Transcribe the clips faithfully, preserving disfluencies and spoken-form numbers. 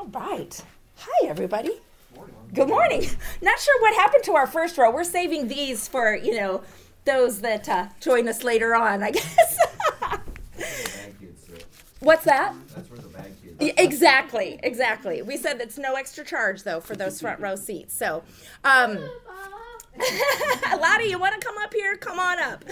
All right. Hi, everybody. Good morning. Not sure what happened to our first row. We're saving these for, you know, those that uh, join us later on, I guess. What's that? That's where the bag kids. Yeah, exactly, exactly. We said it's no extra charge, though, for those front row seats. So, um, Lottie, you want to come up here? Come on up.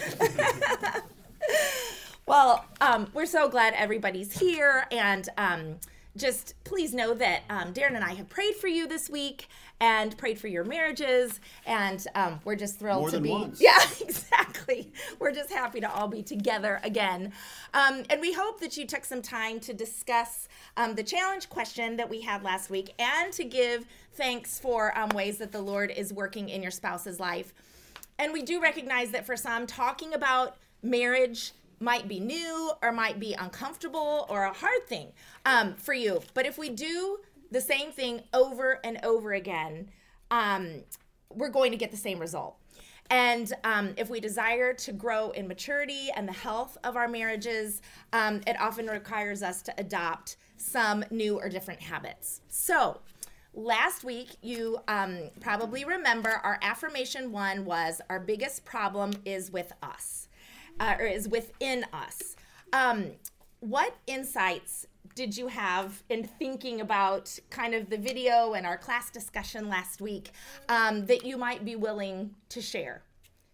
Well, um, we're so glad everybody's here, and um, just please know that um, Darren and I have prayed for you this week and prayed for your marriages, and um, we're just thrilled More to than be. once. Yeah, exactly. We're just happy to all be together again, um, and we hope that you took some time to discuss um, the challenge question that we had last week, and to give thanks for um, ways that the Lord is working in your spouse's life. And we do recognize that for some, talking about marriage might be new or might be uncomfortable or a hard thing um, for you. But if we do the same thing over and over again, um, we're going to get the same result. And um, if we desire to grow in maturity and the health of our marriages, um, it often requires us to adopt some new or different habits. So last week, you um, probably remember our affirmation one was our biggest problem is with us. Uh, or is within us. Um, what insights did you have in thinking about kind of the video and our class discussion last week um, that you might be willing to share?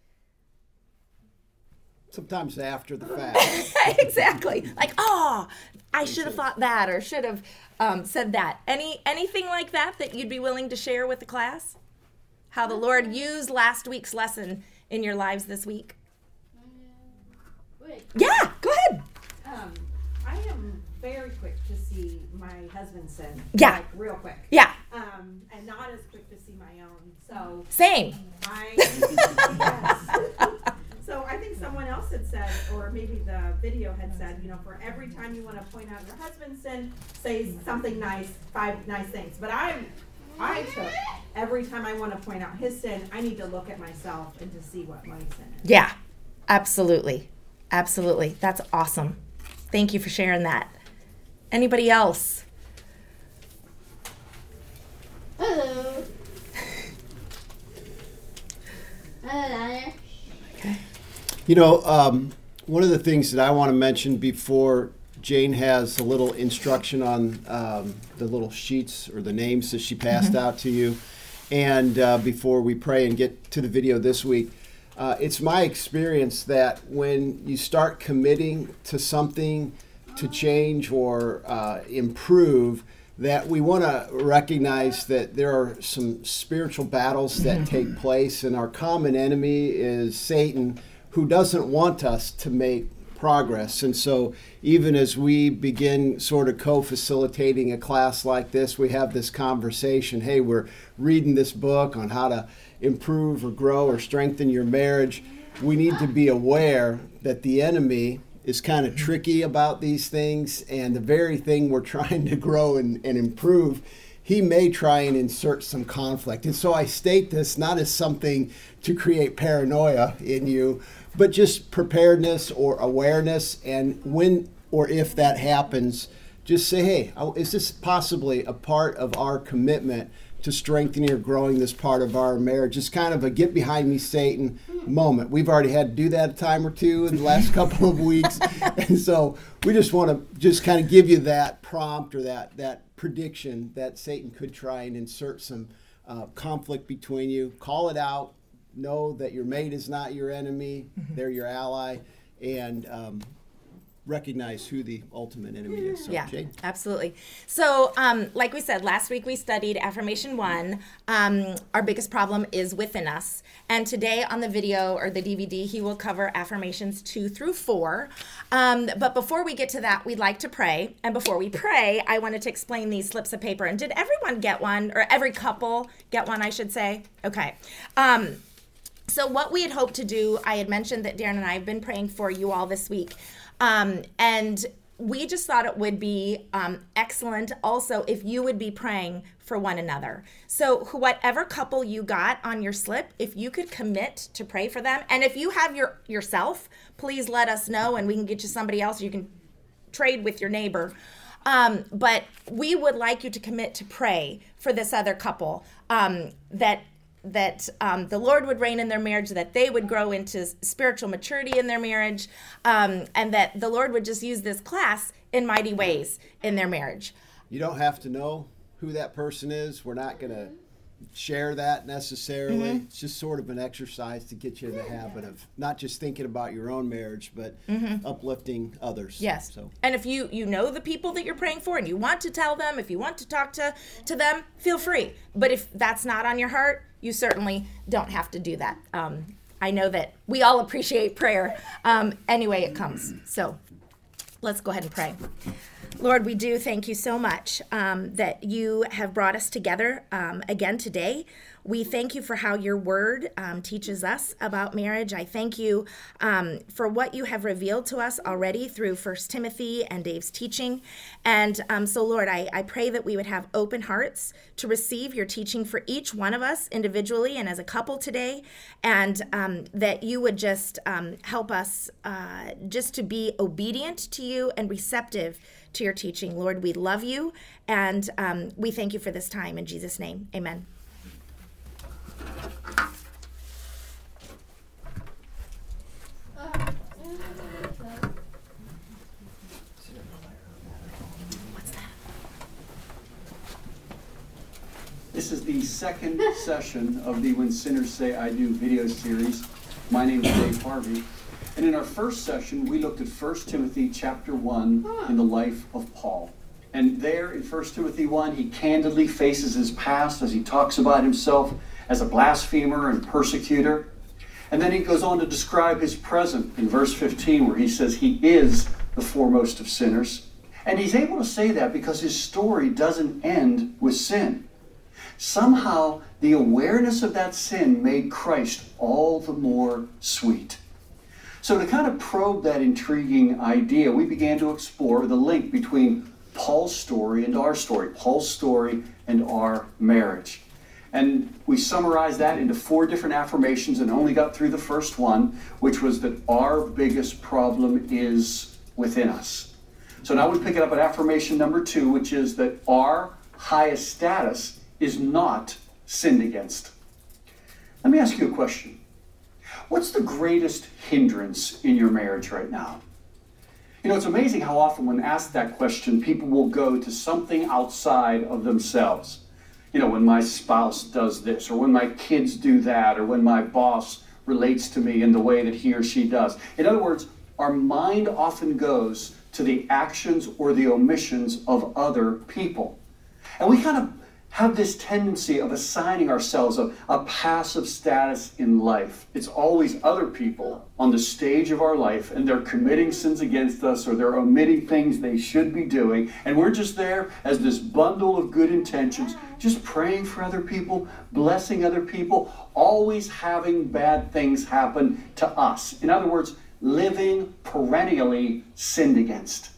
Sometimes after the fact. Exactly. Like, oh, I should have thought that or should have um, said that. Any anything like that that you'd be willing to share with the class? How the Lord used last week's lesson in your lives this week? Yeah, go ahead. Um, I am very quick to see my husband sin. Yeah. Like, real quick. Yeah, Um, and not as quick to see my own. So same. I, yes. So I think someone else had said, or maybe the video had said, you know, for every time you want to point out your husband's sin, say something nice, five nice things. But I, I took every time I want to point out his sin, I need to look at myself and to see what my sin is. Yeah, absolutely. Absolutely. That's awesome. Thank you for sharing that. Anybody else? Hello. Hello. Okay. You know, um, one of the things that I want to mention before Jane has a little instruction on um, the little sheets or the names that she passed Mm-hmm. out to you, and uh, before we pray and get to the video this week, Uh, it's my experience that when you start committing to something to change or uh, improve, that we want to recognize that there are some spiritual battles that take place, and our common enemy is Satan, who doesn't want us to make progress. And so even as we begin sort of co-facilitating a class like this, we have this conversation. Hey, we're reading this book on how to improve or grow or strengthen your marriage. We need to be aware that the enemy is kind of tricky about these things, and the very thing we're trying to grow and, and improve, he may try and insert some conflict. And so I state this not as something to create paranoia in you, but just preparedness or awareness. And when or if that happens, just say, hey, is this possibly a part of our commitment to strengthening or growing this part of our marriage? It's kind of a get behind me, Satan moment. We've already had to do that a time or two in the last couple of weeks. And so we just want to just kind of give you that prompt or that, that prediction that Satan could try and insert some uh, conflict between you. Call it out. Know that your mate is not your enemy. Mm-hmm. They're your ally. And um, recognize who the ultimate enemy is. So, Yeah, Jane? absolutely. So, um, like we said, last week we studied affirmation one. Um, our biggest problem is within us. And today on the video or the D V D, he will cover affirmations two through four. Um, but before we get to that, we'd like to pray. And before we pray, I wanted to explain these slips of paper. And did everyone get one? Or every couple get one, I should say? Okay. Um, so what we had hoped to do, I had mentioned that Darren and I have been praying for you all this week. Um, and we just thought it would be um, excellent also if you would be praying for one another. So whatever couple you got on your slip, if you could commit to pray for them, and if you have your yourself, please let us know and we can get you somebody else. You can trade with your neighbor. Um, but we would like you to commit to pray for this other couple, um, that that um, the Lord would reign in their marriage, that they would grow into spiritual maturity in their marriage, um, and that the Lord would just use this class in mighty ways in their marriage. You don't have to know who that person is. We're not going to share that necessarily. Mm-hmm. It's just sort of an exercise to get you in the habit of not just thinking about your own marriage, but mm-hmm. uplifting others. Yes. So. And if you, you know the people that you're praying for and you want to tell them, if you want to talk to, to them, feel free. But if that's not on your heart, you certainly don't have to do that. Um, I know that we all appreciate prayer um, any way it comes. So let's go ahead and pray. Lord, we do thank you so much um, that you have brought us together um, again today. We thank you for how your word um, teaches us about marriage. I thank you um, for what you have revealed to us already through First Timothy and Dave's teaching. And um, so, Lord, I, I pray that we would have open hearts to receive your teaching for each one of us individually and as a couple today, and um, that you would just um, help us uh, just to be obedient to you and receptive to your teaching. Lord, we love you, and um, we thank you for this time. In Jesus' name, amen. This is the second session of the When Sinners Say I Do video series. My name is Dave Harvey. And in our first session, we looked at First Timothy chapter one in the life of Paul. And there in First Timothy one, he candidly faces his past as he talks about himself as a blasphemer and persecutor. And then he goes on to describe his present in verse fifteen, where he says he is the foremost of sinners. And he's able to say that because his story doesn't end with sin. Somehow, the awareness of that sin made Christ all the more sweet. So to kind of probe that intriguing idea, we began to explore the link between Paul's story and our story, Paul's story and our marriage. And we summarized that into four different affirmations and only got through the first one, which was that our biggest problem is within us. So now we pick it up at affirmation number two, which is that our highest status is not sinned against. Let me ask you a question. What's the greatest hindrance in your marriage right now? You know, it's amazing how often when asked that question, people will go to something outside of themselves. You know, when my spouse does this, or when my kids do that, or when my boss relates to me in the way that he or she does. In other words, our mind often goes to the actions or the omissions of other people. And we kind of have this tendency of assigning ourselves a, a passive status in life. It's always other people on the stage of our life, and they're committing sins against us, or they're omitting things they should be doing, and we're just there as this bundle of good intentions, just praying for other people, blessing other people, always having bad things happen to us. In other words, living perennially sinned against.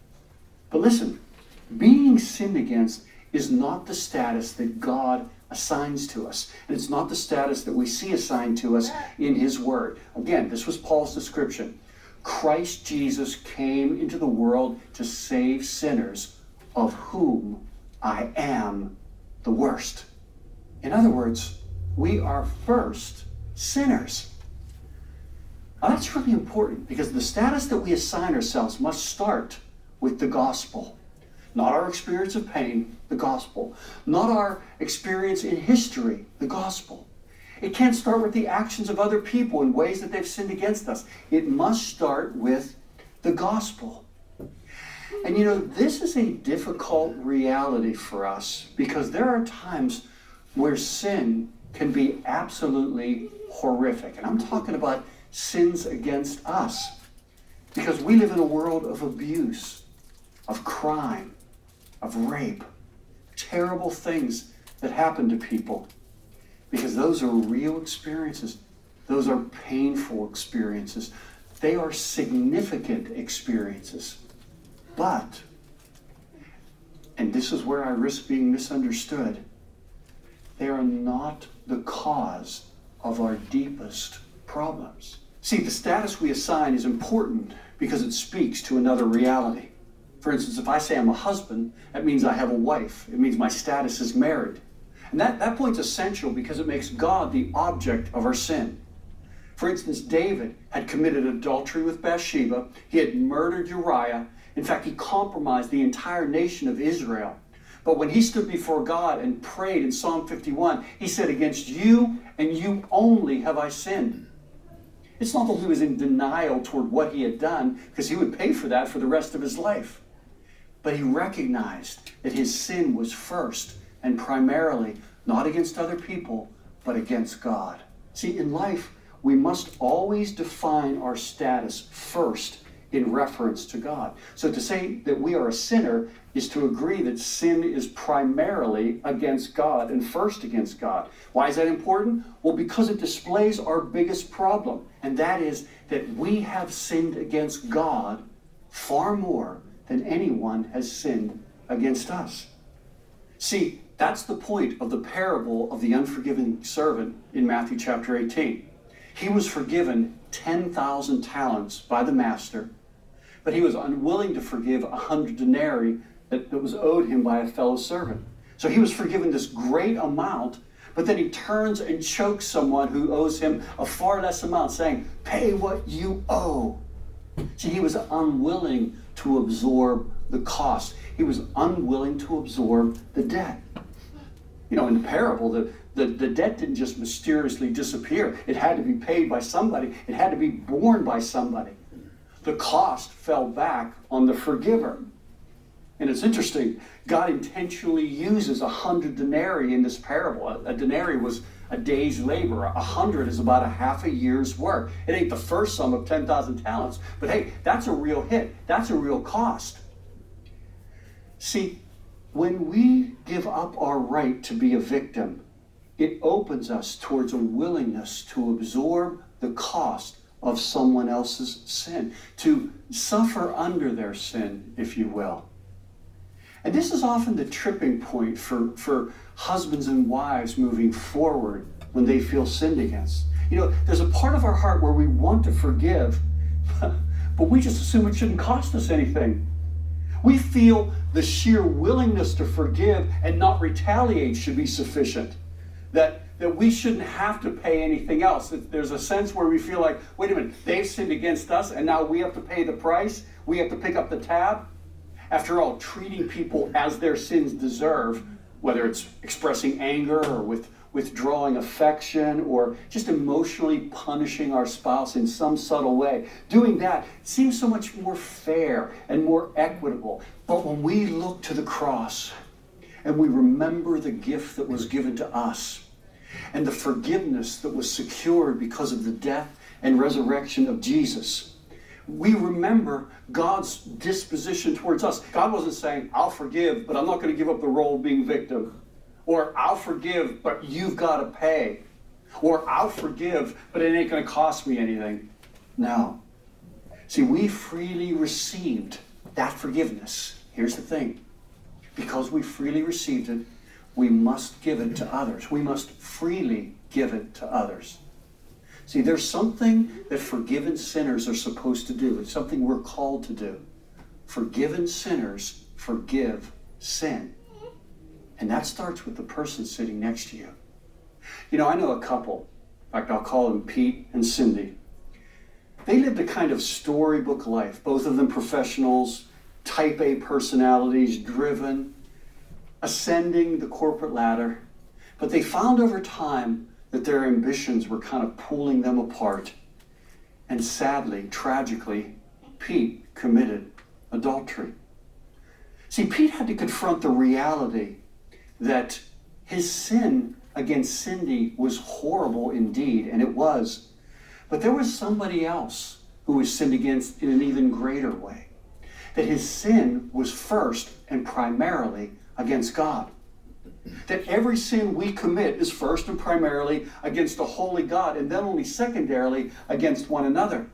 But listen, being sinned against is not the status that God assigns to us. And it's not the status that we see assigned to us in his word. Again, this was Paul's description. Christ Jesus came into the world to save sinners, of whom I am the worst. In other words, we are first sinners. Now that's really important, because the status that we assign ourselves must start with the gospel. Not our experience of pain, the gospel. Not our experience in history, the gospel. It can't start with the actions of other people in ways that they've sinned against us. It must start with the gospel. And you know, this is a difficult reality for us, because there are times where sin can be absolutely horrific. And I'm talking about sins against us, because we live in a world of abuse, of crime, of rape, terrible things that happen to people, because those are real experiences. Those are painful experiences. They are significant experiences. But, and this is where I risk being misunderstood, they are not the cause of our deepest problems. See, the status we assign is important because it speaks to another reality. For instance, if I say I'm a husband, that means I have a wife. It means my status is married. And that, that point's essential because it makes God the object of our sin. For instance, David had committed adultery with Bathsheba. He had murdered Uriah. In fact, he compromised the entire nation of Israel. But when he stood before God and prayed in Psalm fifty-one, he said, against you and you only have I sinned. It's not that he was in denial toward what he had done, because he would pay for that for the rest of his life. But he recognized that his sin was first and primarily not against other people, but against God. See, in life, we must always define our status first in reference to God. So to say that we are a sinner is to agree that sin is primarily against God and first against God. Why is that important? Well, because it displays our biggest problem, and that is that we have sinned against God far more than anyone has sinned against us. See, that's the point of the parable of the unforgiving servant in Matthew chapter eighteen. He was forgiven ten thousand talents by the master, but he was unwilling to forgive a hundred denarii that, that was owed him by a fellow servant. So he was forgiven this great amount, but then he turns and chokes someone who owes him a far less amount, saying, pay what you owe. See, he was unwilling to absorb the cost. He was unwilling to absorb the debt. You know, in the parable, the, the, the debt didn't just mysteriously disappear. It had to be paid by somebody. It had to be borne by somebody. The cost fell back on the forgiver. And it's interesting, God intentionally uses a hundred denarii in this parable. A, a denarii was a day's labor. A hundred is about a half a year's work. It ain't the first sum of ten thousand talents, but hey, that's a real hit. That's a real cost. See, when we give up our right to be a victim, it opens us towards a willingness to absorb the cost of someone else's sin, to suffer under their sin, if you will. And this is often the tripping point for, for husbands and wives moving forward when they feel sinned against. You know, there's a part of our heart where we want to forgive, but we just assume it shouldn't cost us anything. We feel the sheer willingness to forgive and not retaliate should be sufficient. That, that we shouldn't have to pay anything else. There's a sense where we feel like, wait a minute, they've sinned against us and now we have to pay the price? We have to pick up the tab? After all, treating people as their sins deserve, whether it's expressing anger or with withdrawing affection or just emotionally punishing our spouse in some subtle way, doing that seems so much more fair and more equitable. But when we look to the cross and we remember the gift that was given to us and the forgiveness that was secured because of the death and resurrection of Jesus, we remember God's disposition towards us. God wasn't saying, I'll forgive, but I'm not going to give up the role of being victim. Or I'll forgive, but you've got to pay. Or I'll forgive, but it ain't going to cost me anything. No. See, we freely received that forgiveness. Here's the thing. Because we freely received it, we must give it to others. We must freely give it to others. See, there's something that forgiven sinners are supposed to do. It's something we're called to do. Forgiven sinners forgive sin. And that starts with the person sitting next to you. You know, I know a couple. In fact, I'll call them Pete and Cindy. They lived a kind of storybook life. Both of them professionals, type A personalities, driven, ascending the corporate ladder. But they found over time that their ambitions were kind of pulling them apart. And sadly, tragically, Pete committed adultery. See, Pete had to confront the reality that his sin against Cindy was horrible indeed, and it was. But there was somebody else who was sinned against in an even greater way. That his sin was first and primarily against God. That every sin we commit is first and primarily against a holy God, and then only secondarily against one another.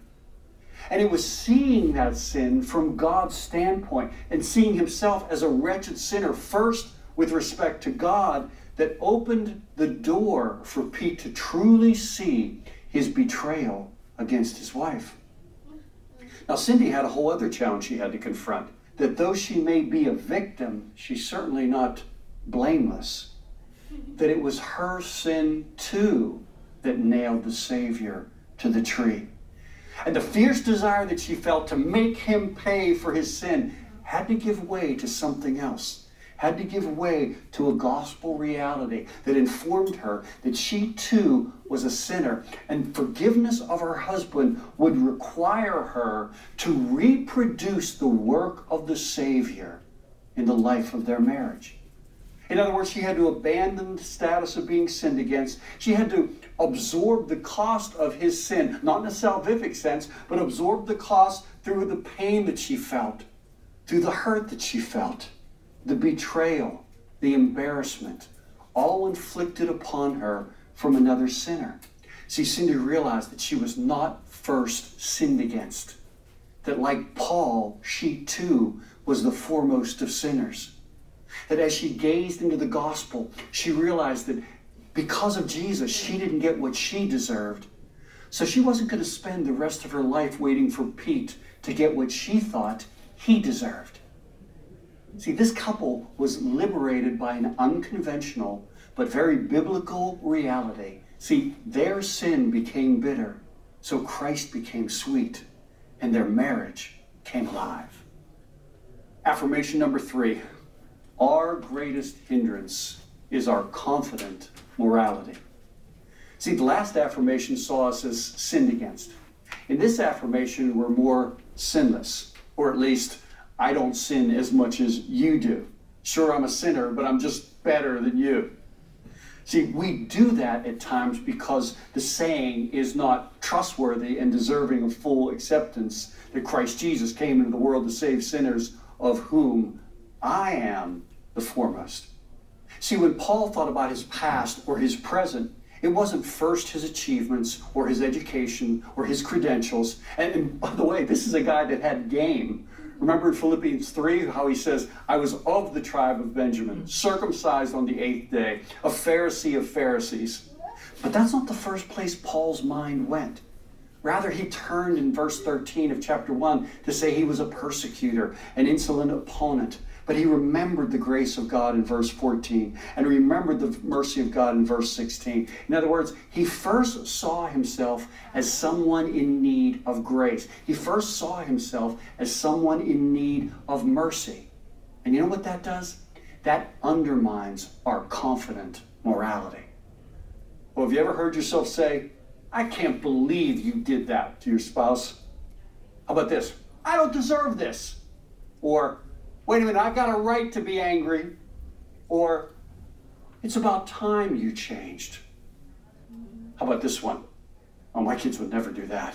And it was seeing that sin from God's standpoint and seeing himself as a wretched sinner first with respect to God that opened the door for Pete to truly see his betrayal against his wife. Now, Cindy had a whole other challenge she had to confront. that though she may be a victim, she's certainly not blameless. That it was her sin too that nailed the Savior to the tree. And the fierce desire that she felt to make him pay for his sin had to give way to something else. Had to give way to a gospel reality that informed her that she too was a sinner, and forgiveness of her husband would require her to reproduce the work of the Savior in the life of their marriage. In other words, she had to abandon the status of being sinned against. She had to absorb the cost of his sin, not in a salvific sense, but absorb the cost through the pain that she felt, through the hurt that she felt, the betrayal, the embarrassment, all inflicted upon her from another sinner. See, Cindy realized that she was not first sinned against, that like Paul, she too was the foremost of sinners. That as she gazed into the gospel, she realized that because of Jesus, she didn't get what she deserved. So she wasn't going to spend the rest of her life waiting for Pete to get what she thought he deserved. See, this couple was liberated by an unconventional but very biblical reality. See, their sin became bitter, so Christ became sweet, and their marriage came alive. Affirmation number three. Our greatest hindrance is our confident morality. See, the last affirmation saw us as sinned against. In this affirmation, we're more sinless, or at least I don't sin as much as you do. Sure, I'm a sinner, but I'm just better than you. See, we do that at times because the saying is not trustworthy and deserving of full acceptance that Christ Jesus came into the world to save sinners, of whom I am the foremost. See, when Paul thought about his past or his present, it wasn't first his achievements or his education or his credentials. And, and by the way, this is a guy that had game. Remember in Philippians three how he says, I was of the tribe of Benjamin, circumcised on the eighth day, a Pharisee of Pharisees. But that's not the first place Paul's mind went. Rather, he turned in verse thirteen of chapter one to say he was a persecutor, an insolent opponent. But he remembered the grace of God in verse fourteen and remembered the mercy of God in verse sixteen. In other words, he first saw himself as someone in need of grace. He first saw himself as someone in need of mercy. And you know what that does? That undermines our confident morality. Well, have you ever heard yourself say, I can't believe you did that to your spouse? How about this? I don't deserve this. Or, wait a minute, I've got a right to be angry. Or, it's about time you changed. How about this one? Oh, my kids would never do that.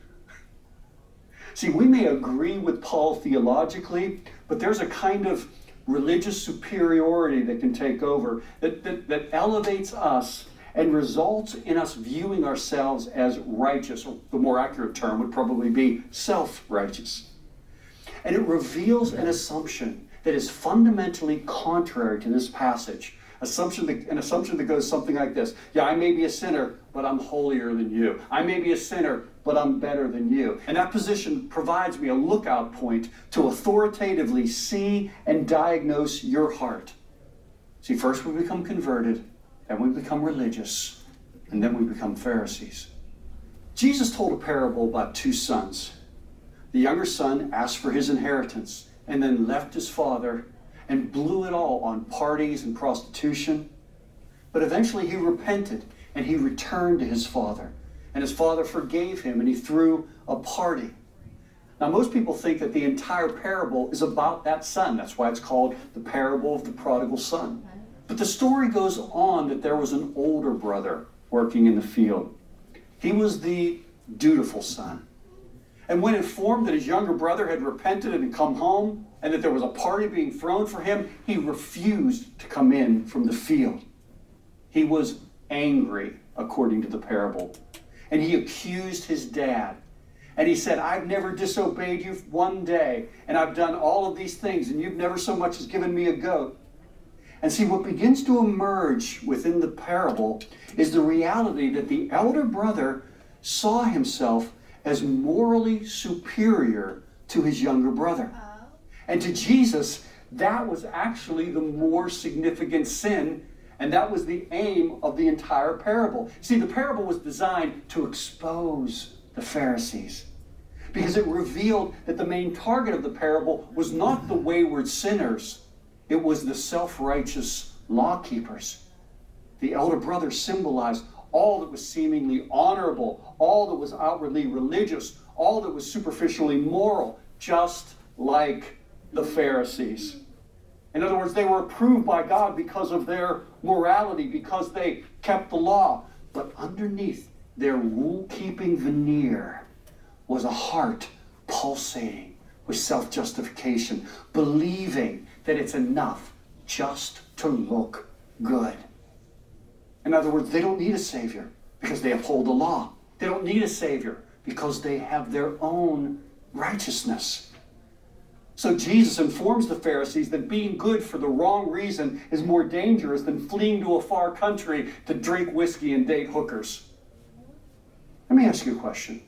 See, we may agree with Paul theologically, but there's a kind of religious superiority that can take over, that, that, that elevates us and results in us viewing ourselves as righteous, or the more accurate term would probably be self-righteous. And it reveals an assumption that is fundamentally contrary to this passage. Assumption that, an assumption that goes something like this. Yeah, I may be a sinner, but I'm holier than you. I may be a sinner, but I'm better than you. And that position provides me a lookout point to authoritatively see and diagnose your heart. See, first we become converted, then we become religious, and then we become Pharisees. Jesus told a parable about two sons. The younger son asked for his inheritance and then left his father and blew it all on parties and prostitution. But eventually he repented and he returned to his father. And his father forgave him and he threw a party. Now most people think that the entire parable is about that son. That's why it's called the parable of the prodigal son. But the story goes on that there was an older brother working in the field. He was the dutiful son. And when informed that his younger brother had repented and come home, and that there was a party being thrown for him, he refused to come in from the field. He was angry, according to the parable. And he accused his dad. And he said, I've never disobeyed you one day, and I've done all of these things, and you've never so much as given me a goat. And see, what begins to emerge within the parable is the reality that the elder brother saw himself as morally superior to his younger brother. And to Jesus, that was actually the more significant sin, and that was the aim of the entire parable. See, the parable was designed to expose the Pharisees, because it revealed that the main target of the parable was not the wayward sinners, it was the self-righteous law keepers. The elder brother symbolized all that was seemingly honorable, all that was outwardly religious, all that was superficially moral, just like the Pharisees. In other words, they were approved by God because of their morality, because they kept the law. But underneath their rule-keeping veneer was a heart pulsating with self-justification, believing that it's enough just to look good. In other words, they don't need a Savior because they uphold the law. They don't need a Savior because they have their own righteousness. So Jesus informs the Pharisees that being good for the wrong reason is more dangerous than fleeing to a far country to drink whiskey and date hookers. Let me ask you a question.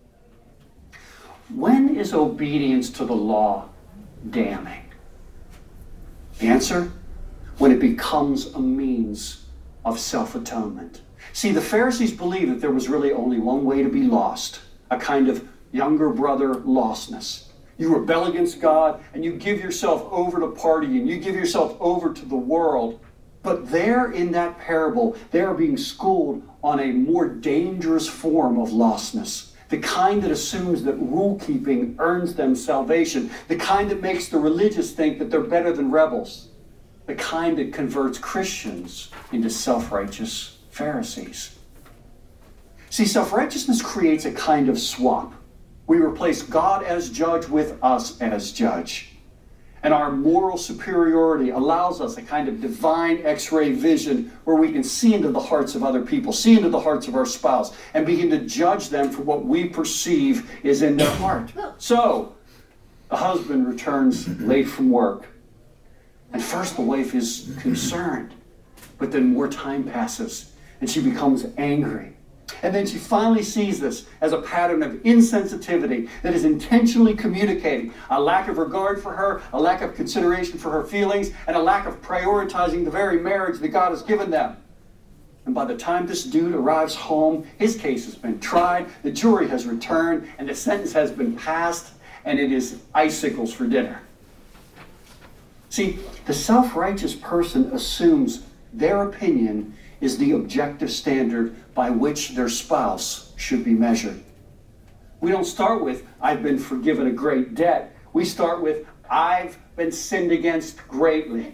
When is obedience to the law damning? The answer? When it becomes a means of self-atonement. See, the Pharisees believed that there was really only one way to be lost, a kind of younger brother lostness. You rebel against God and you give yourself over to partying, you give yourself over to the world. But there in that parable, they are being schooled on a more dangerous form of lostness. The kind that assumes that rule-keeping earns them salvation. The kind that makes the religious think that they're better than rebels. The kind that converts Christians into self-righteous Pharisees. See, self-righteousness creates a kind of swap. We replace God as judge with us as judge. And our moral superiority allows us a kind of divine X-ray vision where we can see into the hearts of other people, see into the hearts of our spouse, and begin to judge them for what we perceive is in their heart. So, the husband returns late from work. And first the wife is concerned, but then more time passes and she becomes angry. And then she finally sees this as a pattern of insensitivity that is intentionally communicating a lack of regard for her, a lack of consideration for her feelings, and a lack of prioritizing the very marriage that God has given them. And by the time this dude arrives home, his case has been tried, the jury has returned, and the sentence has been passed, and it is icicles for dinner. See, the self-righteous person assumes their opinion is the objective standard by which their spouse should be measured. We don't start with, I've been forgiven a great debt. We start with, I've been sinned against greatly.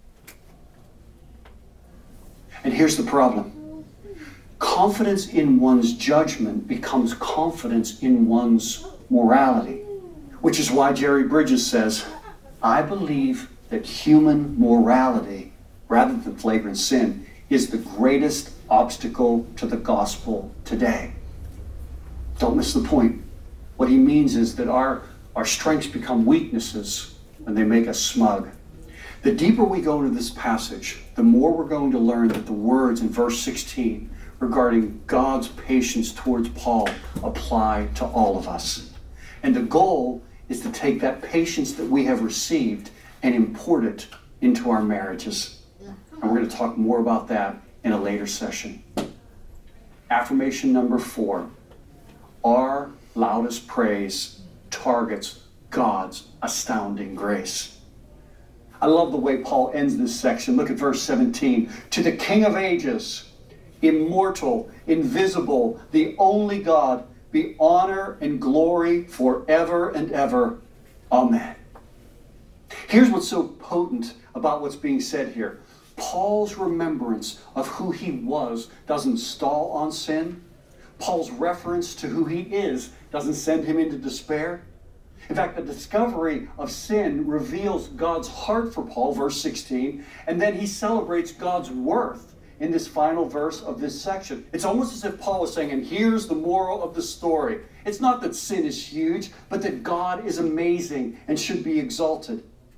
And here's the problem. Confidence in one's judgment becomes confidence in one's morality, which is why Jerry Bridges says, I believe that human morality, rather than flagrant sin, is the greatest obstacle to the gospel today. Don't miss the point. What he means is that our, our strengths become weaknesses when they make us smug. The deeper we go into this passage, the more we're going to learn that the words in verse sixteen regarding God's patience towards Paul apply to all of us. And the goal is to take that patience that we have received and import it into our marriages. And we're going to talk more about that in a later session. Affirmation number four. Our loudest praise targets God's astounding grace. I love the way Paul ends this section. Look at verse seventeen. To the King of ages, immortal, invisible, the only God, be honor and glory forever and ever. Amen. Here's what's so potent about what's being said here. Paul's remembrance of who he was doesn't stall on sin. Paul's reference to who he is doesn't send him into despair. In fact, the discovery of sin reveals God's heart for Paul, verse sixteen, and then he celebrates God's worth in this final verse of this section. It's almost as if Paul is saying, and here's the moral of the story. It's not that sin is huge, but that God is amazing and should be exalted.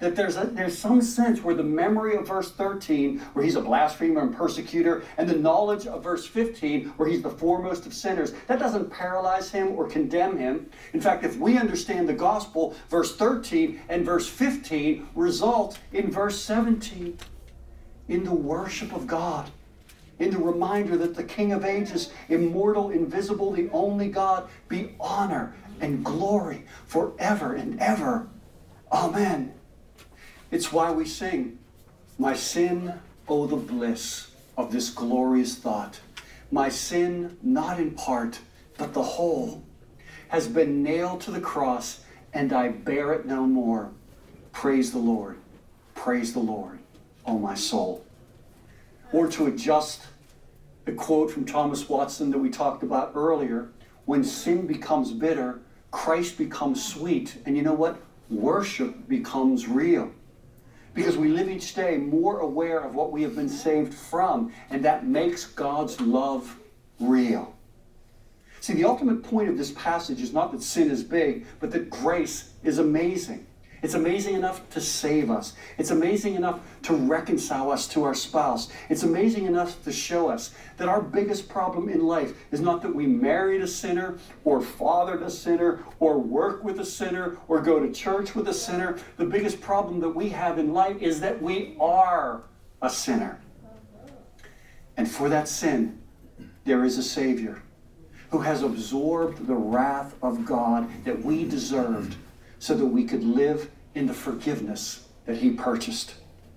That there's a, there's some sense where the memory of verse thirteen, where he's a blasphemer and persecutor, and the knowledge of verse fifteen, where he's the foremost of sinners, that doesn't paralyze him or condemn him. In fact, if we understand the gospel, verse thirteen and verse fifteen result in verse seventeen, in the worship of God, in the reminder that the King of Ages, immortal, invisible, the only God, be honor and glory forever and ever. Amen. It's why we sing, my sin, oh the bliss of this glorious thought. My sin, not in part, but the whole, has been nailed to the cross, and I bear it no more. Praise the Lord. Praise the Lord, oh my soul. Or to adjust the quote from Thomas Watson that we talked about earlier, when sin becomes bitter, Christ becomes sweet. And you know what? Worship becomes real. Because we live each day more aware of what we have been saved from, and that makes God's love real. See, the ultimate point of this passage is not that sin is big, but that grace is amazing. It's amazing enough to save us. It's amazing enough to reconcile us to our spouse. It's amazing enough to show us that our biggest problem in life is not that we married a sinner, or fathered a sinner, or work with a sinner, or go to church with a sinner. The biggest problem that we have in life is that we are a sinner. And for that sin, there is a Savior who has absorbed the wrath of God that we deserved, so that we could live in the forgiveness that he purchased.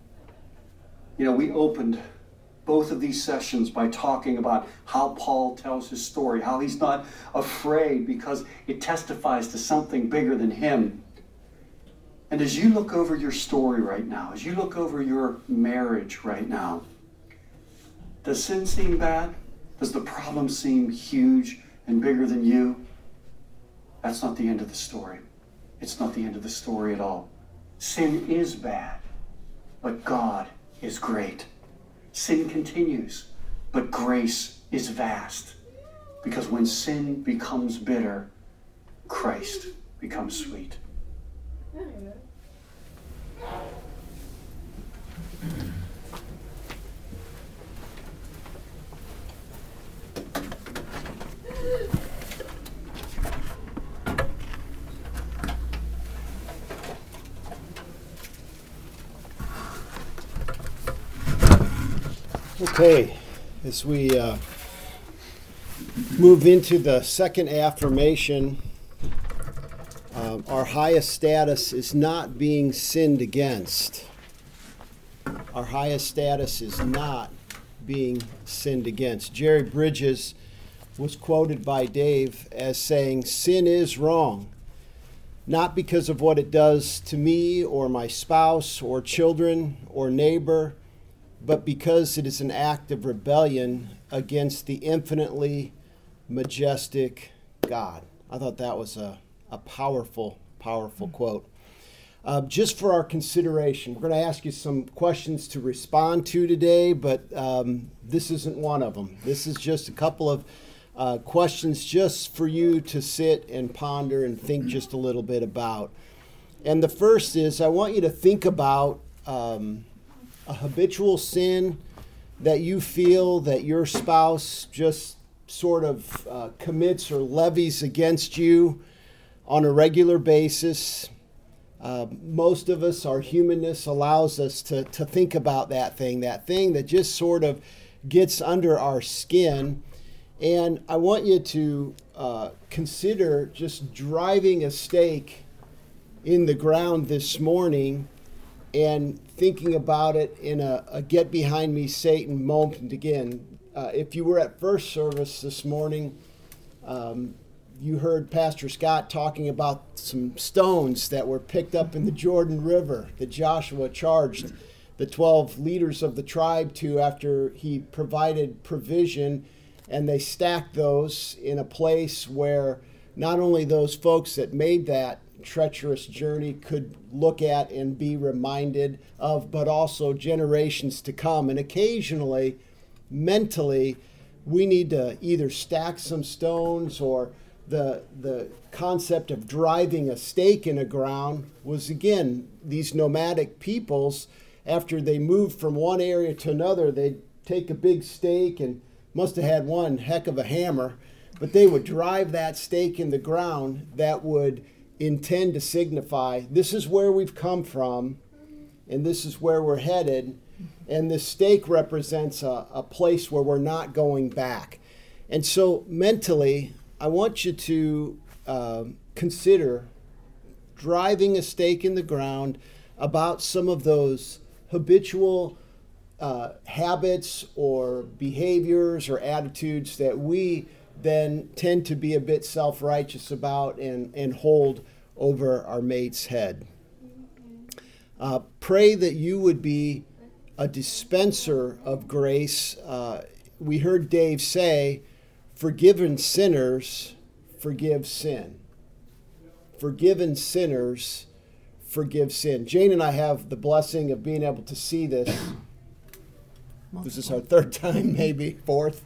You know, we opened both of these sessions by talking about how Paul tells his story, how he's not afraid because it testifies to something bigger than him. And as you look over your story right now, as you look over your marriage right now, does sin seem bad? Does the problem seem huge and bigger than you? That's not the end of the story. It's not the end of the story at all. Sin is bad, but God is great. Sin continues, but grace is vast. Because when sin becomes bitter, Christ becomes sweet. Okay, as we uh, move into the second affirmation, um, our highest status is not being sinned against. Our highest status is not being sinned against. Jerry Bridges was quoted by Dave as saying, "Sin is wrong, not because of what it does to me or my spouse or children or neighbor, but because it is an act of rebellion against the infinitely majestic God." I thought that was a, a powerful, powerful quote. Uh, just for our consideration, we're going to ask you some questions to respond to today, but um, this isn't one of them. This is just a couple of uh, questions just for you to sit and ponder and think just a little bit about. And the first is, I want you to think about um, a habitual sin that you feel that your spouse just sort of uh, commits or levies against you on a regular basis. Uh, most of us, our humanness allows us to, to think about that thing, that thing that just sort of gets under our skin. And I want you to uh, consider just driving a stake in the ground this morning and thinking about it in a, a get behind me, Satan moment again. Uh, if you were at first service this morning, um, you heard Pastor Scott talking about some stones that were picked up in the Jordan River that Joshua charged the twelve leaders of the tribe to after he provided provision, and they stacked those in a place where not only those folks that made that treacherous journey could look at and be reminded of, but also generations to come. And occasionally, mentally, we need to either stack some stones or the the concept of driving a stake in the ground was, again, these nomadic peoples, after they moved from one area to another, they'd take a big stake, and must have had one heck of a hammer, but they would drive that stake in the ground that would intend to signify, this is where we've come from, and this is where we're headed, and this stake represents a, a place where we're not going back. And so mentally, I want you to uh, consider driving a stake in the ground about some of those habitual uh, habits or behaviors or attitudes that we then tend to be a bit self-righteous about and, and hold over our mate's head. Uh, pray that you would be a dispenser of grace. Uh, we heard Dave say, forgiven sinners forgive sin. Forgiven sinners forgive sin. Jane and I have the blessing of being able to see this. This is our third time, maybe fourth.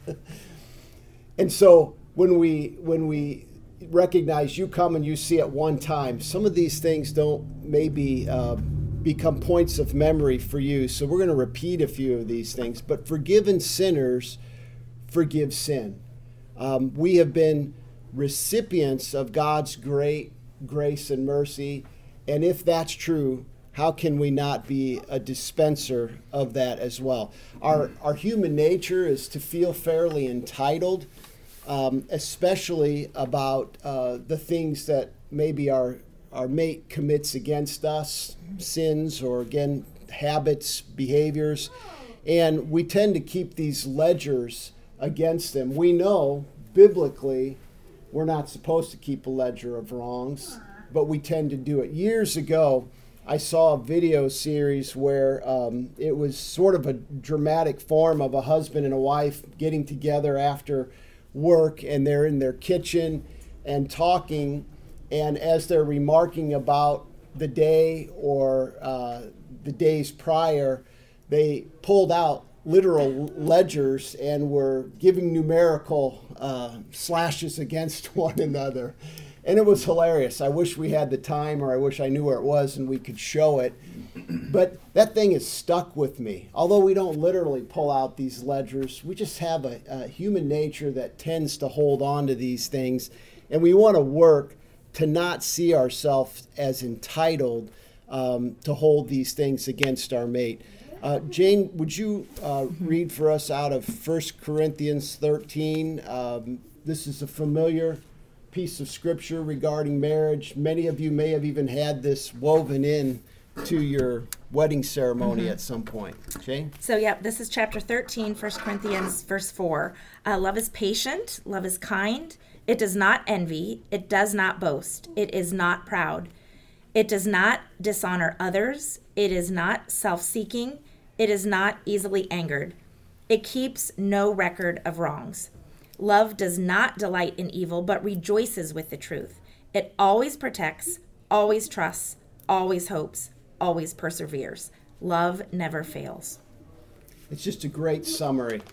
And so when we when we recognize you come and you see it one time, some of these things don't maybe uh, become points of memory for you. So we're going to repeat a few of these things. But forgiven sinners forgive sin. Um, we have been recipients of God's great grace and mercy. And if that's true, how can we not be a dispenser of that as well? Our, our human nature is to feel fairly entitled, um, especially about uh, the things that maybe our, our mate commits against us, sins or, again, habits, behaviors. And we tend to keep these ledgers against them. We know, biblically, we're not supposed to keep a ledger of wrongs, but we tend to do it. Years ago, I saw a video series where um, it was sort of a dramatic form of a husband and a wife getting together after work, and they're in their kitchen and talking, and as they're remarking about the day or uh, the days prior, they pulled out literal ledgers and were giving numerical uh, slashes against one another. And it was hilarious. I wish we had the time, or I wish I knew where it was and we could show it. But that thing is stuck with me. Although we don't literally pull out these ledgers, we just have a, a human nature that tends to hold on to these things. And we want to work to not see ourselves as entitled um, to hold these things against our mate. Uh, Jane, would you uh, read for us out of First Corinthians thirteen? Um, this is a familiar piece of scripture regarding marriage. Many of you may have even had this woven in to your wedding ceremony mm-hmm. at some point. Jane? So, yeah, this is chapter thirteen, First Corinthians, verse four. Uh, love is patient. Love is kind. It does not envy. It does not boast. It is not proud. It does not dishonor others. It is not self-seeking. It is not easily angered. It keeps no record of wrongs. Love does not delight in evil, but rejoices with the truth. It always protects, always trusts, always hopes, always perseveres. Love never fails. It's just a great summary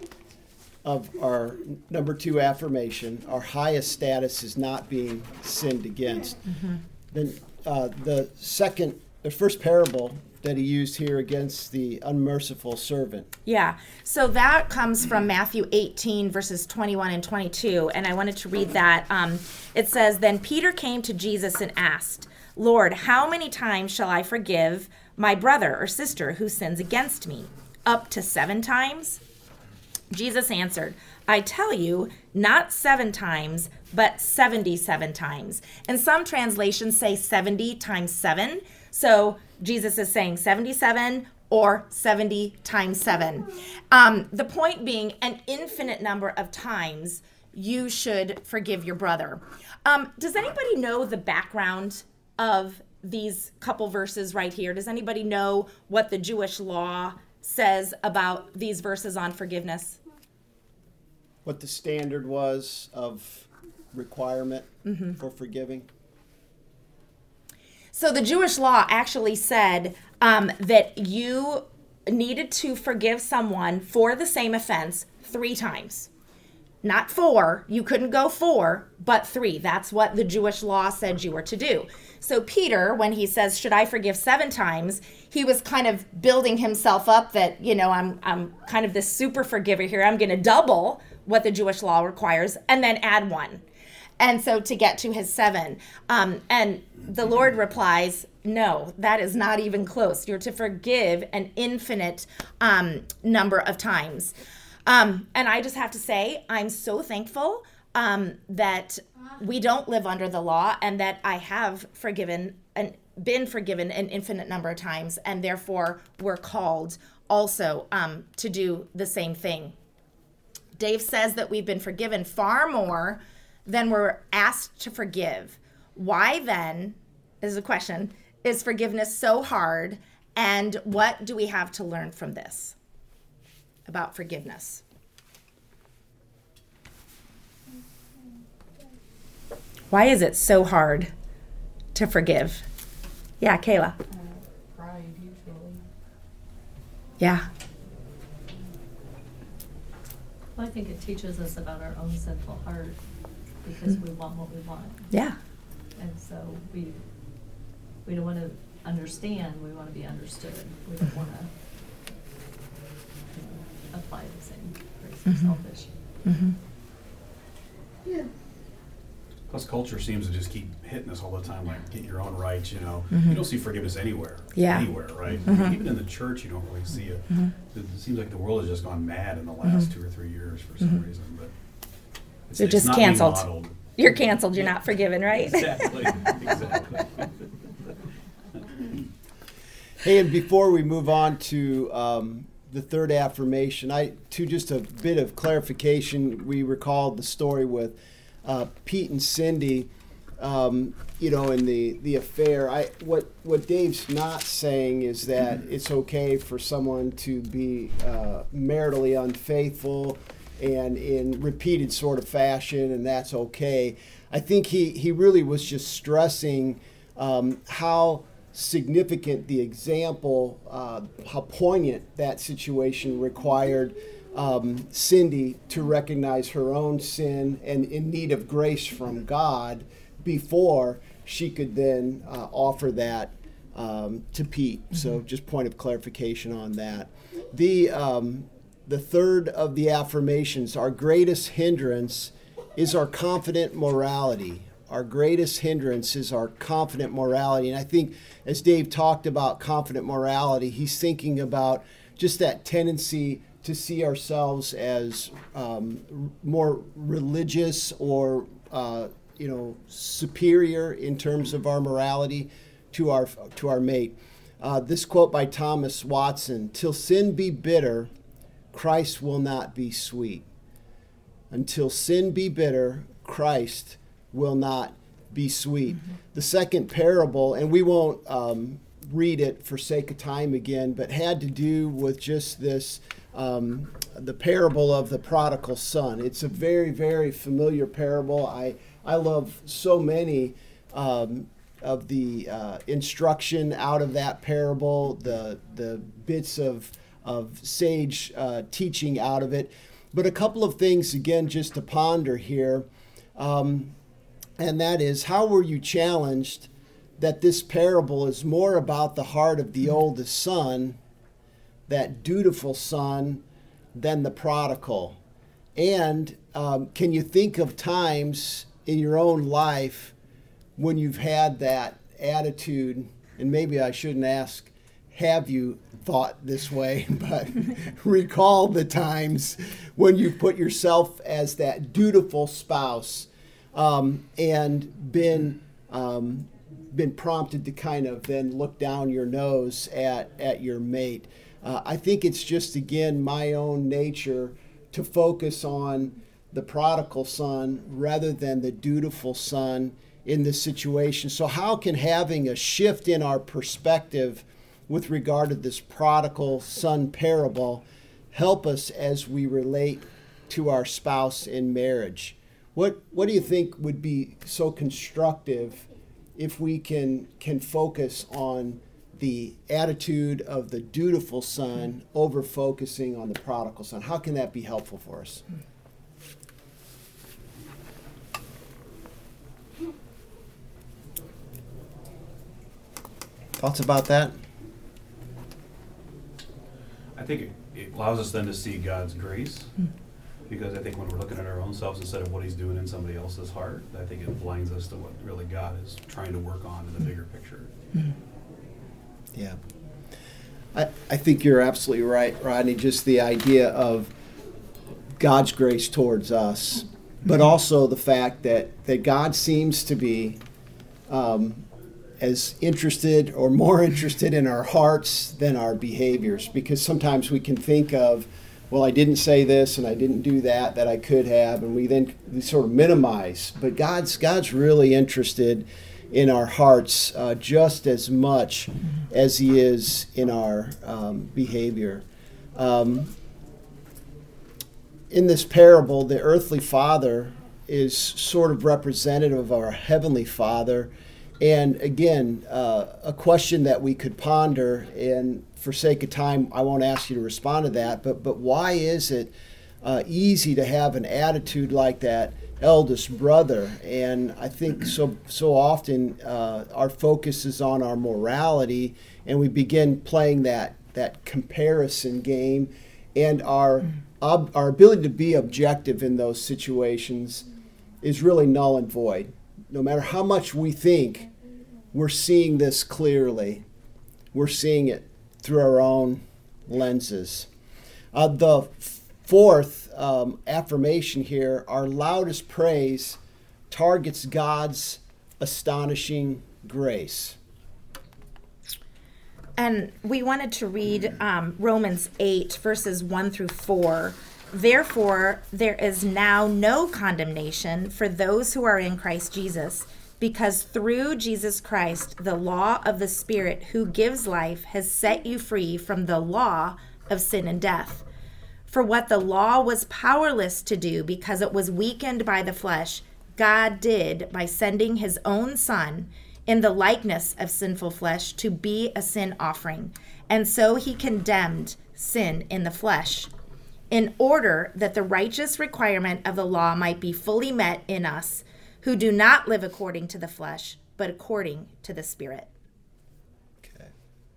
of our number two affirmation. Our highest status is not being sinned against. Mm-hmm. Then uh, the second, the first parable that he used here against the unmerciful servant. Yeah, so that comes from Matthew eighteen, verses twenty-one and twenty-two, and I wanted to read that. Um, it says, "Then Peter came to Jesus and asked, 'Lord, how many times shall I forgive my brother or sister who sins against me? Up to seven times?' Jesus answered, 'I tell you, not seven times, but seventy-seven times.'" And some translations say seventy times seven. So Jesus is saying seventy-seven or seventy times seven. Um, the point being, an infinite number of times you should forgive your brother. Um, does anybody know the background of these couple verses right here? Does anybody know what the Jewish law says about these verses on forgiveness? What the standard was of requirement mm-hmm. for forgiving? So the Jewish law actually said um, that you needed to forgive someone for the same offense three times. not four. You couldn't go four, but three. That's what the Jewish law said you were to do. So Peter, when he says, should I forgive seven times, he was kind of building himself up that, you know, I'm I'm kind of this super forgiver here. I'm going to double what the Jewish law requires and then add one. And so to get to his seven. Um, and the Lord replies, no, that is not even close. You're to forgive an infinite um, number of times. Um, and I just have to say, I'm so thankful um, that we don't live under the law and that I have forgiven and been forgiven an infinite number of times. And therefore, we're called also um, to do the same thing. Dave says that we've been forgiven far more than we're asked to forgive. Why then, is the question, is forgiveness so hard? And what do we have to learn from this about forgiveness? Why is it so hard to forgive? Yeah, Kayla. Uh, pride, usually. Yeah. Well, I think it teaches us about our own sinful heart because mm-hmm. we want what we want. Yeah. And so we we don't want to understand, we want to be understood. We don't want to you know, apply the same grace or mm-hmm. selfish. Mm-hmm. Yeah. Plus, culture seems to just keep hitting us all the time, like, get your own rights, you know. Mm-hmm. You don't see forgiveness anywhere. Yeah. Anywhere, right? Mm-hmm. Even in the church, you don't really see it. Mm-hmm. It seems like the world has just gone mad in the last Mm-hmm. two or three years for some Mm-hmm. reason, but it's, You're it's just not being canceled. modeled. You're canceled. You're not forgiven, right? Exactly. Exactly. Hey, and before we move on to um, the third affirmation, I to just a bit of clarification. We recalled the story with uh, Pete and Cindy, um, you know, in the, the affair. I what what Dave's not saying is that it's okay for someone to be uh, maritally unfaithful and in repeated sort of fashion, and that's okay. I think he, he really was just stressing um, how significant the example, uh, how poignant that situation required um, Cindy to recognize her own sin and in need of grace from God before she could then uh, offer that um, to Pete. Mm-hmm. So just point of clarification on that. The um, the third of the affirmations, our greatest hindrance is our confident morality. Our greatest hindrance is our confident morality. And I think as Dave talked about confident morality, he's thinking about just that tendency to see ourselves as um, more religious or, uh, you know, superior in terms of our morality to our, to our mate. Uh, this quote by Thomas Watson, "Till sin be bitter, Christ will not be sweet." Until sin be bitter, Christ will not be sweet. Mm-hmm. The second parable, and we won't um, read it for sake of time again, but had to do with just this, um, the parable of the prodigal son. It's a very, very familiar parable. I, I love so many um, of the uh, instruction out of that parable, the, the bits of, of sage uh, teaching out of it. But a couple of things, again, just to ponder here. Um, and that is, how were you challenged that this parable is more about the heart of the oldest son, that dutiful son, than the prodigal? And um, can you think of times in your own life when you've had that attitude? And maybe I shouldn't ask, have you thought this way, but recall the times when you put yourself as that dutiful spouse um, and been um, been prompted to kind of then look down your nose at, at your mate. Uh, I think it's just, again, my own nature to focus on the prodigal son rather than the dutiful son in this situation. So how can having a shift in our perspective with regard to this prodigal son parable help us as we relate to our spouse in marriage? What what do you think would be so constructive if we can can focus on the attitude of the dutiful son over focusing on the prodigal son? How can that be helpful for us? Thoughts about that? I think it, it allows us then to see God's grace, because I think when we're looking at our own selves instead of what he's doing in somebody else's heart, I think it blinds us to what really God is trying to work on in the bigger picture. Yeah. I, I think you're absolutely right, Rodney. Just the idea of God's grace towards us, but also the fact that, that God seems to be um, as interested or more interested in our hearts than our behaviors, because sometimes we can think of, well, I didn't say this and I didn't do that that I could have, and we then we sort of minimize. But God's God's really interested in our hearts uh, just as much as he is in our um, behavior. Um, in this parable, the earthly father is sort of representative of our heavenly Father. And again, uh, a question that we could ponder, and for sake of time, I won't ask you to respond to that, but but why is it uh, easy to have an attitude like that eldest brother? And I think so so often uh, our focus is on our morality, and we begin playing that that comparison game, and our ob- our ability to be objective in those situations is really null and void. No matter how much we think we're seeing this clearly, we're seeing it through our own lenses. Uh, the fourth um, affirmation here, our loudest praise targets God's astonishing grace. And we wanted to read um, Romans eight, verses one through four. Therefore, there is now no condemnation for those who are in Christ Jesus, because through Jesus Christ, the law of the Spirit who gives life has set you free from the law of sin and death. For what the law was powerless to do because it was weakened by the flesh, God did by sending his own Son in the likeness of sinful flesh to be a sin offering. And so he condemned sin in the flesh, in order that the righteous requirement of the law might be fully met in us, who do not live according to the flesh, but according to the Spirit. Okay.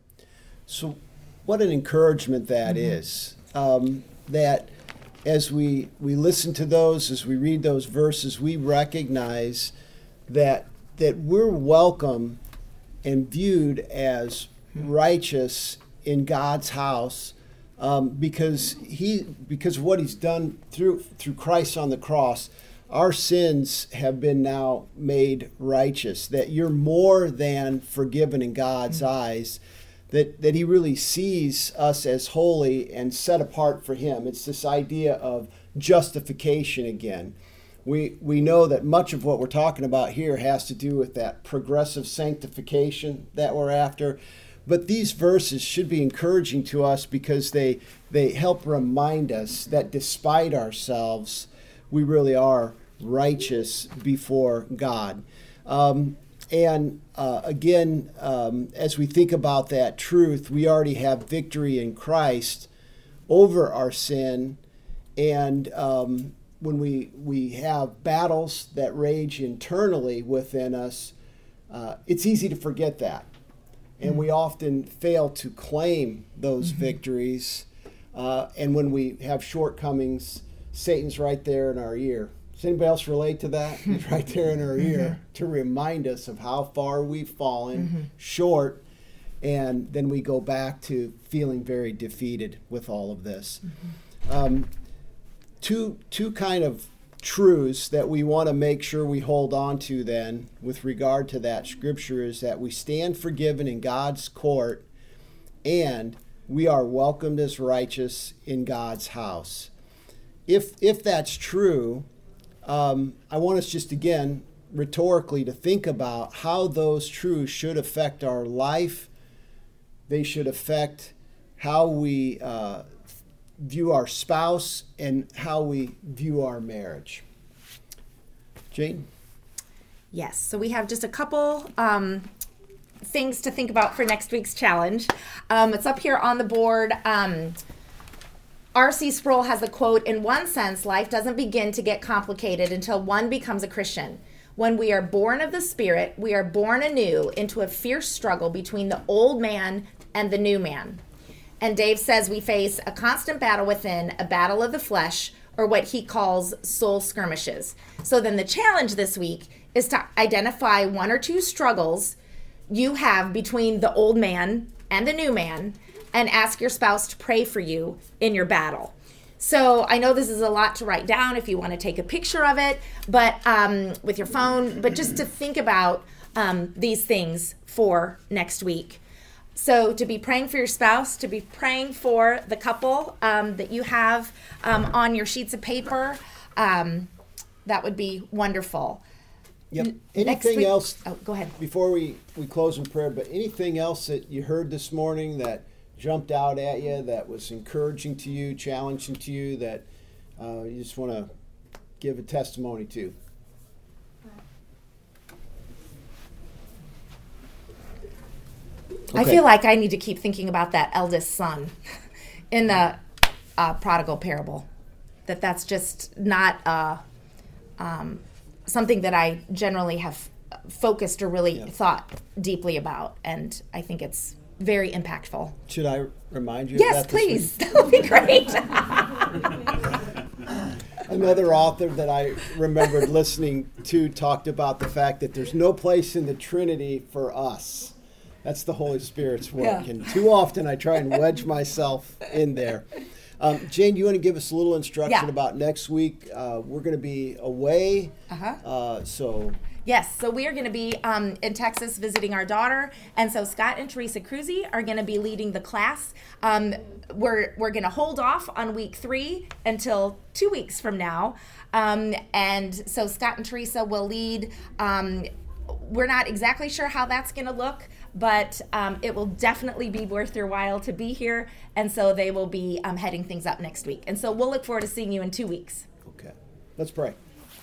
So what an encouragement that mm-hmm. is. Um, that as we, we listen to those, as we read those verses, we recognize that that we're welcome and viewed as righteous in God's house, um, because he because of what he's done through through Christ on the cross. Our sins have been now made righteous, that you're more than forgiven in God's mm-hmm. eyes, that, that he really sees us as holy and set apart for him. It's this idea of justification again. We, we know that much of what we're talking about here has to do with that progressive sanctification that we're after. But these verses should be encouraging to us because they, they help remind us that despite ourselves, we really are righteous before God. Um, and uh, again, um, as we think about that truth, we already have victory in Christ over our sin. And um, when we, we have battles that rage internally within us, uh, it's easy to forget that. And mm-hmm. we often fail to claim those mm-hmm. victories. Uh, and when we have shortcomings, Satan's right there in our ear. Does anybody else relate to that? He's right there in our ear to remind us of how far we've fallen mm-hmm. short, and then we go back to feeling very defeated with all of this. Mm-hmm. Um, two, two kind of truths that we want to make sure we hold on to then with regard to that scripture is that we stand forgiven in God's court, and we are welcomed as righteous in God's house. If if that's true, um, I want us just again, rhetorically, to think about how those truths should affect our life. They should affect how we uh, view our spouse and how we view our marriage. Jane? Yes, so we have just a couple um, things to think about for next week's challenge. Um, it's up here on the board. Um, R C Sproul has the quote, "In one sense, life doesn't begin to get complicated until one becomes a Christian. When we are born of the Spirit, we are born anew into a fierce struggle between the old man and the new man. And Dave says we face a constant battle within, a battle of the flesh, or what he calls soul skirmishes. So then the challenge this week is to identify one or two struggles you have between the old man and the new man, and ask your spouse to pray for you in your battle. So I know this is a lot to write down if you want to take a picture of it, but um, with your phone, but just to think about um, these things for next week. So to be praying for your spouse, to be praying for the couple um, that you have um, on your sheets of paper, um, that would be wonderful. Yep. N- Anything week- else? Oh, go ahead. Before we, we close in prayer, but anything else that you heard this morning that jumped out at you, that was encouraging to you, challenging to you, that uh, you just want to give a testimony to? I Okay. feel like I need to keep thinking about that eldest son in the uh, prodigal parable. That that's just not uh, um, something that I generally have focused or really Yeah. thought deeply about, and I think it's very impactful. Should I remind you Yes, of that this week? please. That would be great. Another author that I remembered listening to talked about the fact that there's no place in the Trinity for us. That's the Holy Spirit's work. Yeah. And too often I try and wedge myself in there. Um, Jane, do you want to give us a little instruction Yeah. about next week? Uh, we're going to be away. Uh-huh. Uh, so Yes, so we are going to be um, in Texas visiting our daughter, and so Scott and Teresa Cruzy are going to be leading the class. Um, we're we're going to hold off on week three until two weeks from now, um, and so Scott and Teresa will lead. Um, we're not exactly sure how that's going to look, but um, it will definitely be worth your while to be here, and so they will be um, heading things up next week. And so we'll look forward to seeing you in two weeks. Okay, let's pray.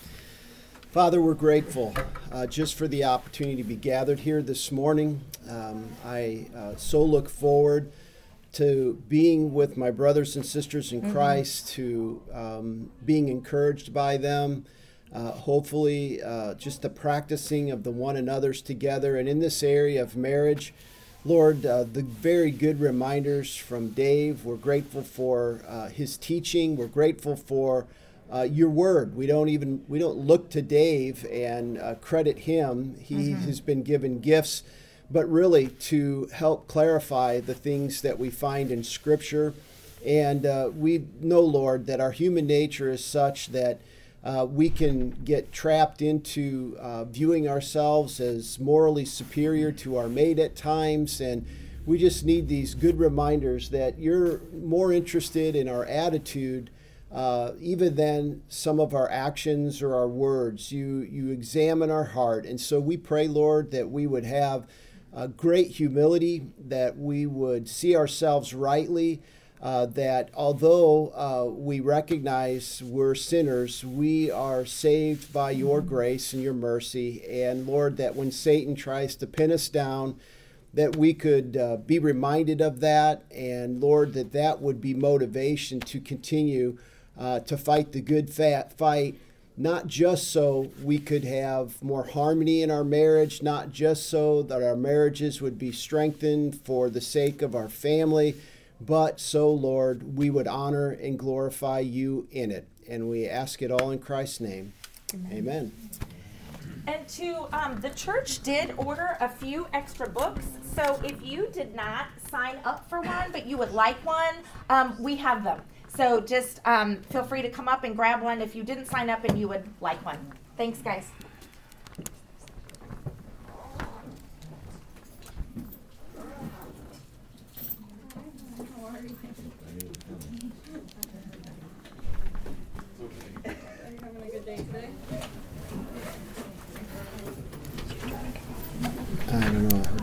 Father, we're grateful uh, just for the opportunity to be gathered here this morning. Um, I uh, so look forward to being with my brothers and sisters in mm-hmm. Christ, to um, being encouraged by them, uh, hopefully uh, just the practicing of the one another's together. And in this area of marriage, Lord, uh, the very good reminders from Dave. We're grateful for uh, his teaching. We're grateful for Uh, your word. We don't even we don't look to Dave and uh, credit him. He mm-hmm. has been given gifts, but really to help clarify the things that we find in Scripture. And uh, we know, Lord, that our human nature is such that uh, we can get trapped into uh, viewing ourselves as morally superior to our mate at times, and we just need these good reminders that you're more interested in our attitude Uh, even than some of our actions or our words. You you examine our heart. And so we pray, Lord, that we would have uh, great humility, that we would see ourselves rightly, uh, that although uh, we recognize we're sinners, we are saved by your grace and your mercy. And Lord, that when Satan tries to pin us down, that we could uh, be reminded of that. And Lord, that that would be motivation to continue Uh, to fight the good fat fight, not just so we could have more harmony in our marriage, not just so that our marriages would be strengthened for the sake of our family, but so, Lord, we would honor and glorify you in it. And we ask it all in Christ's name. Amen. Amen. And to, um, the church did order a few extra books. So if you did not sign up for one, but you would like one, um, we have them. So just um, feel free to come up and grab one if you didn't sign up and you would like one. Thanks, guys. Are you having a good day today? I don't know.